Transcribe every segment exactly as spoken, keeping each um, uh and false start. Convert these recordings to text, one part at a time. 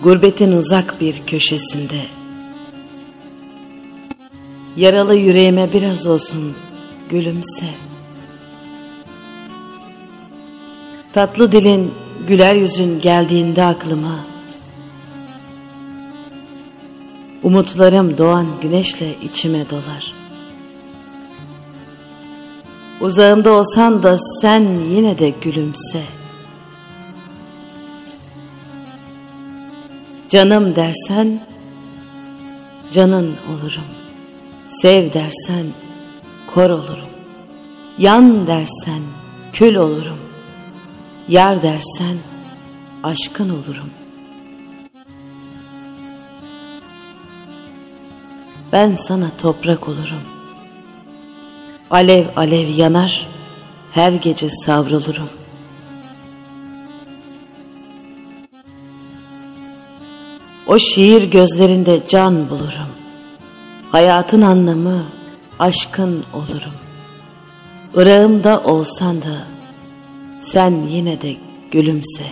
Gurbetin uzak bir köşesinde, yaralı yüreğime biraz olsun gülümse. Tatlı dilin, güler yüzün geldiğinde aklıma, umutlarım doğan güneşle içime dolar. Uzağımda olsan da sen yine de gülümse. Canım dersen canın olurum. Sev dersen kor olurum. Yan dersen kül olurum. Yar dersen aşkın olurum. Ben sana toprak olurum. Alev alev yanar, her gece savrulurum. O şiir gözlerinde can bulurum. Hayatın anlamı aşkın olurum. Irağımda olsan da sen yine de gülümse.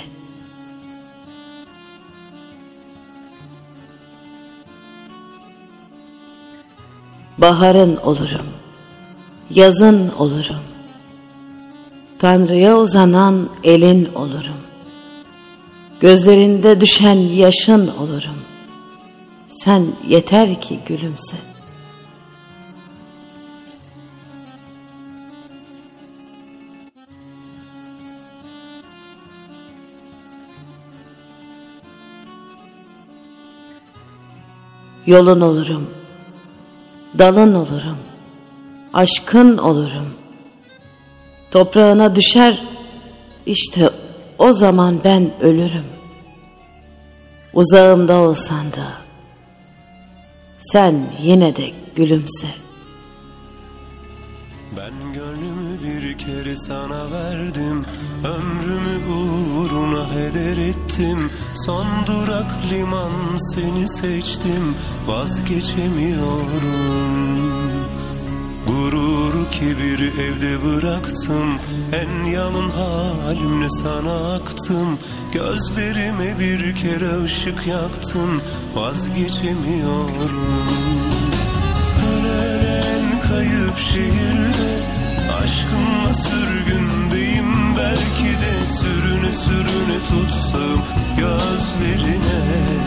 Baharın olurum, yazın olurum. Tanrı'ya uzanan elin olurum. Gözlerinde düşen yaşın olurum. Sen yeter ki gülümse. Yolun olurum, dalın olurum, aşkın olurum. Toprağına düşer, işte o zaman ben ölürüm. Uzağımda olsan da sen yine de gülümse. Ben gönlümü bir kere sana verdim, ömrümü uğruna heder ettim. Son durak liman seni seçtim, vazgeçemiyorum. Gururu kibir evde bıraktım, en yalın halimle sana aktım. Gözlerime bir kere ışık yaktın, vazgeçemiyorum. Ölen kayıp şehirde, aşkınla sürgündeyim. Belki de sürüne sürüne tutsam gözlerine.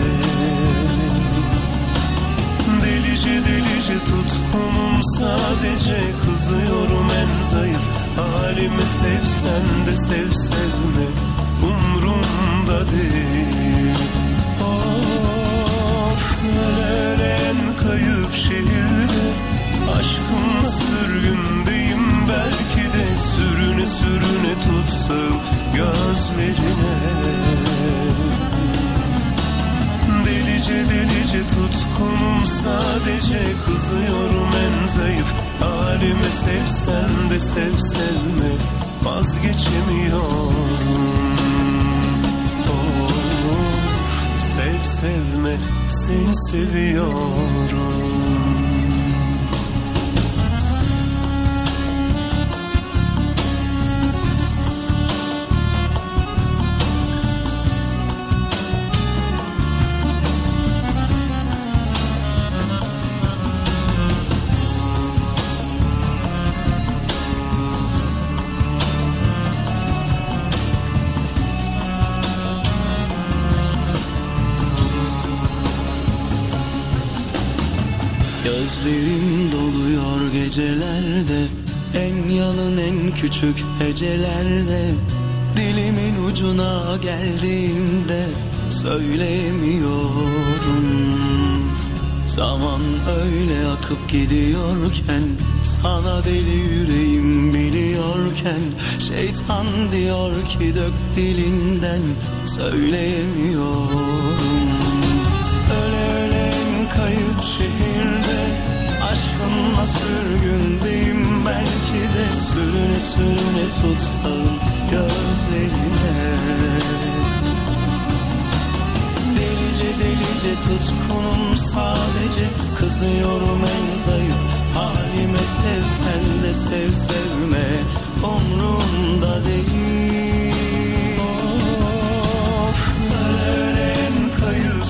Delice delice tutkunum sadece, kızıyorum en zayıf halime. Sevsen de sev sevme umrumda değil. Of, ölen kayıp şehirde, aşkımla sürgündeyim. Belki de sürüne sürüne tutsam gözlerine. Delice delice tutkunum sadece, kızıyorum en zayıf halime. Sevsen de sev sevme vazgeçemiyorum. Of, sev sevme seni seviyorum. Gözlerim doluyor gecelerde, en yalın en küçük hecelerde. Dilimin ucuna geldiğinde söyleyemiyorum. Zaman öyle akıp gidiyorken, sana deli yüreğim biliyorken, şeytan diyor ki dök dilinden, söyleyemiyorum. Öyle ölen kayıp şehirde, aşkınla sürgündeyim. Belki de sürüne sürüne tutsam gözlerine. Delice delice tutkunum sadece, kızıyorum en zayıf halime. Sevsen de sev sevme umrumda değil. Of, ölen kayıp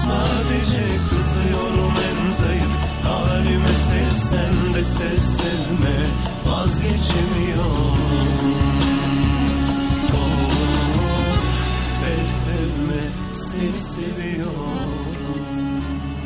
sadece kızıyorum en zayıf halime. Sevsen de sev sevme vazgeçemiyorum. Oh, sev sevme seni seviyorum.